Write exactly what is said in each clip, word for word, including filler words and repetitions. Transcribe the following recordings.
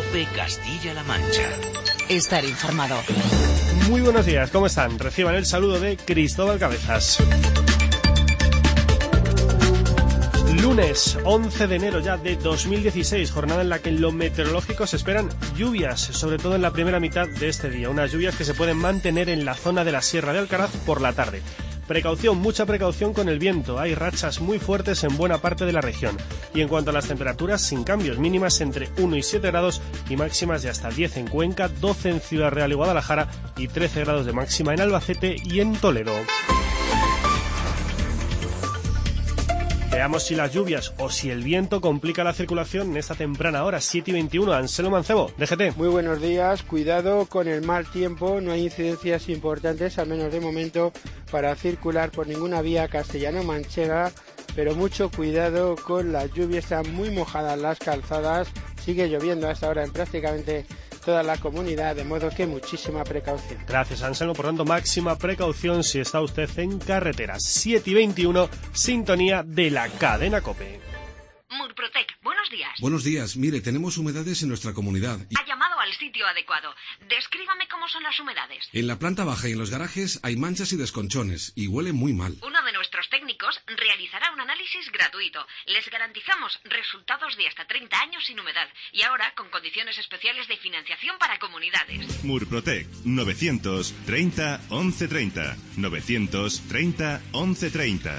COPE Castilla-La Mancha. Estar informado. Muy buenos días, ¿cómo están? Reciban el saludo de Cristóbal Cabezas. Lunes once de enero ya de dos mil dieciséis, jornada en la que en lo meteorológico se esperan lluvias, sobre todo en la primera mitad de este día. Unas lluvias que se pueden mantener en la zona de la Sierra de Alcaraz por la tarde. Precaución, mucha precaución con el viento. Hay rachas muy fuertes en buena parte de la región. Y en cuanto a las temperaturas, sin cambios, mínimas entre uno y siete grados y máximas de hasta diez en Cuenca, doce en Ciudad Real y Guadalajara y trece grados de máxima en Albacete y en Toledo. Veamos si las lluvias o si el viento complica la circulación en esta temprana hora, siete y veintiuno. Anselmo Mancebo, D G T. Muy buenos días, cuidado con el mal tiempo, no hay incidencias importantes, al menos de momento, para circular por ninguna vía castellano-manchega, pero mucho cuidado con las lluvias, están muy mojadas las calzadas, sigue lloviendo hasta ahora en prácticamente toda la comunidad, de modo que muchísima precaución. Gracias, Anselmo. Por tanto, máxima precaución si está usted en carretera. siete y veintiuno, sintonía de la cadena COPE. Murprotec, buenos días. Buenos días. Mire, tenemos humedades en nuestra comunidad. Y... Ha llamado al sitio adecuado. Descríbame cómo son las humedades. En la planta baja y en los garajes hay manchas y desconchones y huele muy mal. Uno de nuestros técnicos realizará un análisis gratuito. Les garantizamos resultados de hasta treinta años sin humedad y ahora con condiciones especiales de financiación para comunidades. Murprotec, novecientos treinta once treinta. novecientos treinta once treinta.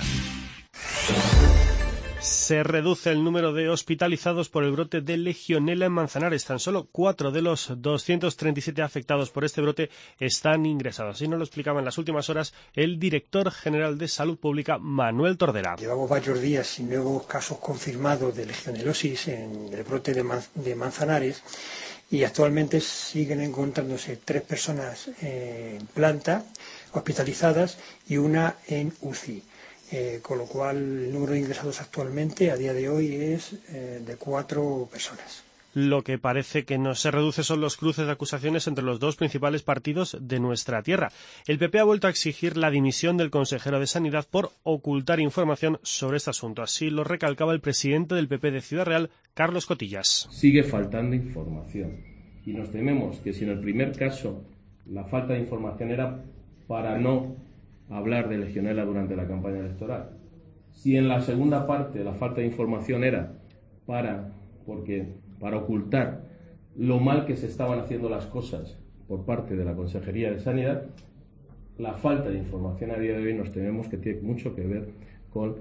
Se reduce el número de hospitalizados por el brote de Legionela en Manzanares. Tan solo cuatro de los doscientos treinta y siete afectados por este brote están ingresados. Así nos lo explicaba en las últimas horas el director general de Salud Pública, Manuel Tordera. Llevamos varios días sin nuevos casos confirmados de legionelosis en el brote de, Manz- de Manzanares y actualmente siguen encontrándose tres personas en planta hospitalizadas y una en U C I. Eh, con lo cual el número de ingresados actualmente a día de hoy es eh, de cuatro personas. Lo que parece que no se reduce son los cruces de acusaciones entre los dos principales partidos de nuestra tierra. El P P ha vuelto a exigir la dimisión del consejero de Sanidad por ocultar información sobre este asunto. Así lo recalcaba el presidente del P P de Ciudad Real, Carlos Cotillas. Sigue faltando información y nos tememos que si en el primer caso la falta de información era para no hablar de Legionela durante la campaña electoral, si en la segunda parte la falta de información era para, porque, para ocultar lo mal que se estaban haciendo las cosas por parte de la Consejería de Sanidad, la falta de información a día de hoy nos tememos que tiene mucho que ver con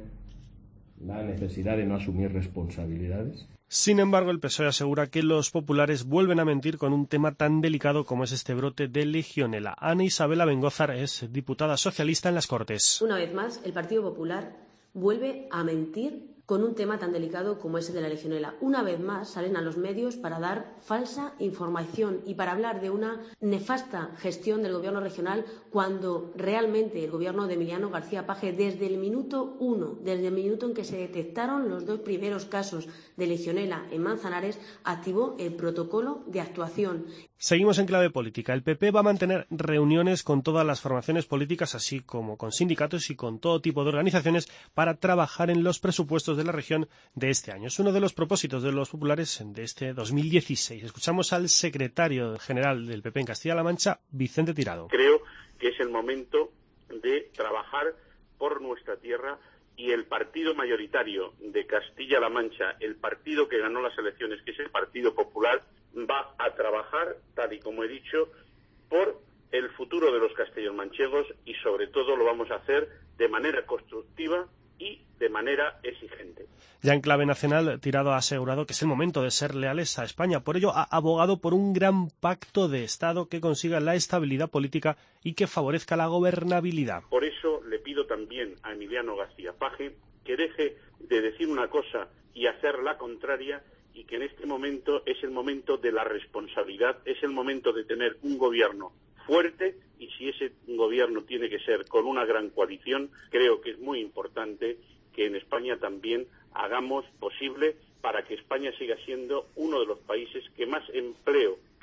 la necesidad de no asumir responsabilidades. Sin embargo, el P S O E asegura que los populares vuelven a mentir con un tema tan delicado como es este brote de Legionela. Ana Isabela Bengózar es diputada socialista en las Cortes. Una vez más, el Partido Popular vuelve a mentir con un tema tan delicado como ese de la Legionela. Una vez más salen a los medios para dar falsa información y para hablar de una nefasta gestión del Gobierno regional cuando realmente el Gobierno de Emiliano García Paje, desde el minuto uno, desde el minuto en que se detectaron los dos primeros casos de Legionela en Manzanares, activó el protocolo de actuación. Seguimos en clave política. El P P va a mantener reuniones con todas las formaciones políticas, así como con sindicatos y con todo tipo de organizaciones para trabajar en los presupuestos de la región de este año. Es uno de los propósitos de los populares de este dos mil dieciséis. Escuchamos al secretario general del P P en Castilla-La Mancha, Vicente Tirado. Creo que es el momento de trabajar por nuestra tierra y el partido mayoritario de Castilla-La Mancha, el partido que ganó las elecciones, que es el Partido Popular, va a trabajar, tal y como he dicho, por el futuro de los castellanomanchegos y sobre todo lo vamos a hacer de manera constructiva y de manera exigente. Ya en clave nacional, Tirado ha asegurado que es el momento de ser leales a España. Por ello, ha abogado por un gran pacto de Estado que consiga la estabilidad política y que favorezca la gobernabilidad. Por eso le pido también a Emiliano García Paje que deje de decir una cosa y hacer la contraria y que en este momento es el momento de la responsabilidad, es el momento de tener un gobierno fuerte y si ese gobierno tiene que ser con una gran coalición, creo que es muy importante que en España también hagamos posible para que España siga siendo uno de los países que más empleo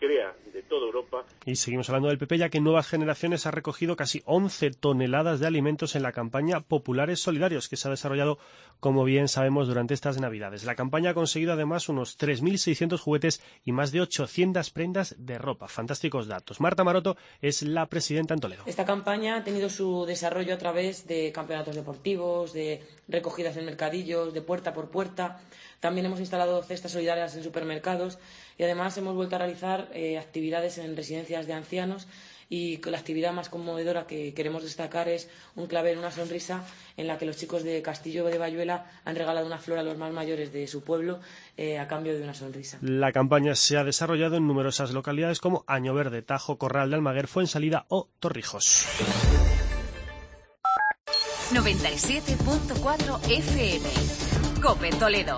CREA de toda Europa. Y seguimos hablando del P P, ya que Nuevas Generaciones ha recogido casi once toneladas de alimentos en la campaña Populares Solidarios, que se ha desarrollado, como bien sabemos, durante estas Navidades. La campaña ha conseguido además unos tres mil seiscientos juguetes y más de ochocientas prendas de ropa. Fantásticos datos. Marta Maroto es la presidenta en Toledo. Esta campaña ha tenido su desarrollo a través de campeonatos deportivos, de recogidas en mercadillos, de puerta por puerta. También hemos instalado cestas solidarias en supermercados y además hemos vuelto a realizar eh, actividades en residencias de ancianos, y la actividad más conmovedora que queremos destacar es un clavel, una sonrisa, en la que los chicos de Castillo de Bayuela han regalado una flor a los más mayores de su pueblo eh, a cambio de una sonrisa. La campaña se ha desarrollado en numerosas localidades como Año Verde, Tajo, Corral de Almaguer, Fuensalida o Torrijos. noventa y siete punto cuatro F M. COPE Toledo.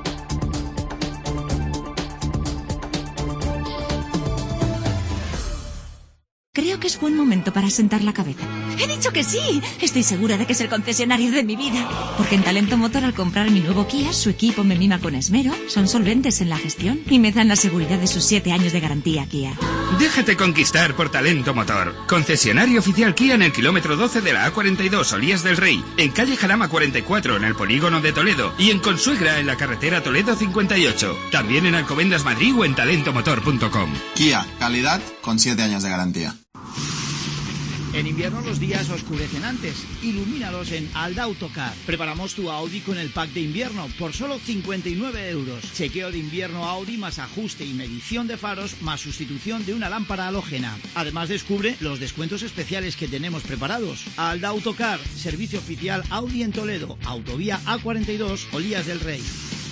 Creo que es buen momento para sentar la cabeza. ¡He dicho que sí! Estoy segura de que es el concesionario de mi vida. Porque en Talento Motor, al comprar mi nuevo Kia, su equipo me mima con esmero, son solventes en la gestión y me dan la seguridad de sus siete años de garantía Kia. Déjate conquistar por Talento Motor. Concesionario oficial Kia en el kilómetro doce de la A cuarenta y dos, Olías del Rey. En calle Jarama cuarenta y cuatro, en el polígono de Toledo. Y en Consuegra, en la carretera Toledo cincuenta y ocho. También en Alcobendas Madrid o en talento motor punto com. Kia, calidad con siete años de garantía. En invierno los días oscurecen antes. Ilumínalos en Alda Autocar. Preparamos tu Audi con el pack de invierno por solo cincuenta y nueve euros. Chequeo de invierno Audi más ajuste y medición de faros más sustitución de una lámpara halógena. Además descubre los descuentos especiales que tenemos preparados. Alda Autocar, servicio oficial Audi en Toledo, autovía A cuarenta y dos, Olías del Rey.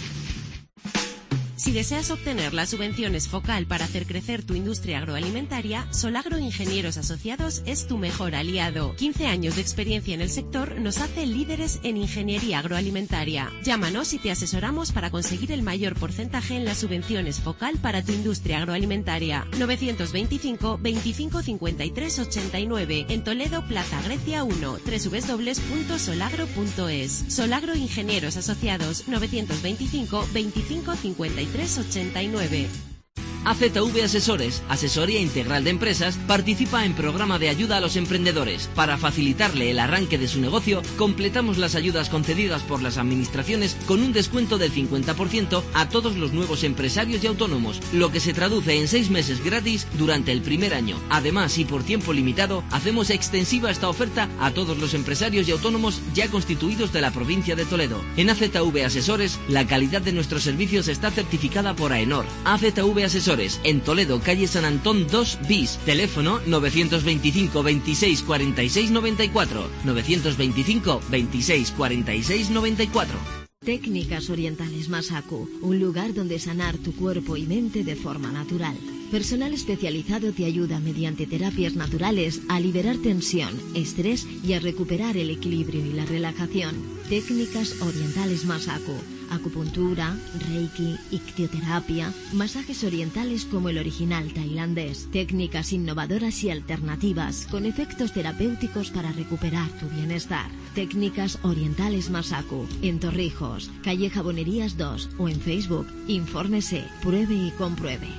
Si deseas obtener las subvenciones Focal para hacer crecer tu industria agroalimentaria, Solagro Ingenieros Asociados es tu mejor aliado. quince años de experiencia en el sector nos hace líderes en ingeniería agroalimentaria. Llámanos y te asesoramos para conseguir el mayor porcentaje en las subvenciones Focal para tu industria agroalimentaria. novecientos veinticinco, veinticinco cincuenta y tres ochenta y nueve, en Toledo, Plaza Grecia uno, doble u doble u doble u punto solagro punto es. Solagro Ingenieros Asociados, novecientos veinticinco, veinticinco cincuenta y tres ochenta y nueve. A Z V Asesores, asesoría integral de empresas, participa en programa de ayuda a los emprendedores. Para facilitarle el arranque de su negocio, completamos las ayudas concedidas por las administraciones con un descuento del cincuenta por ciento a todos los nuevos empresarios y autónomos, lo que se traduce en seis meses gratis durante el primer año. Además, y por tiempo limitado, hacemos extensiva esta oferta a todos los empresarios y autónomos ya constituidos de la provincia de Toledo. En A Z V Asesores, la calidad de nuestros servicios está certificada por AENOR. A Z V Asesores, en Toledo, calle San Antón dos bis, teléfono novecientos veinticinco, veintiséis, cuarenta y seis, noventa y cuatro, novecientos veinticinco, veintiséis, cuarenta y seis, noventa y cuatro. Técnicas Orientales Masaku, un lugar donde sanar tu cuerpo y mente de forma natural. Personal especializado te ayuda mediante terapias naturales a liberar tensión, estrés y a recuperar el equilibrio y la relajación. Técnicas Orientales Masaku, acupuntura, reiki, ictioterapia, masajes orientales como el original tailandés, técnicas innovadoras y alternativas con efectos terapéuticos para recuperar tu bienestar. Técnicas Orientales Masaku, en Torrijos, calle Jabonerías dos o en Facebook. Infórmese, pruebe y compruebe.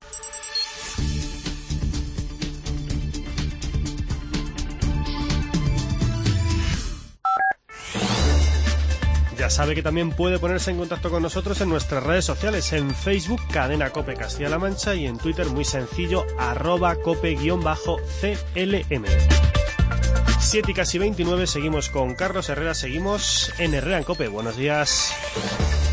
Ya sabe que también puede ponerse en contacto con nosotros en nuestras redes sociales, en Facebook, Cadena COPE Castilla-La Mancha, y en Twitter, muy sencillo, arroba cope-C L M. siete y casi veintinueve, seguimos con Carlos Herrera, seguimos en Herrera en COPE. Buenos días.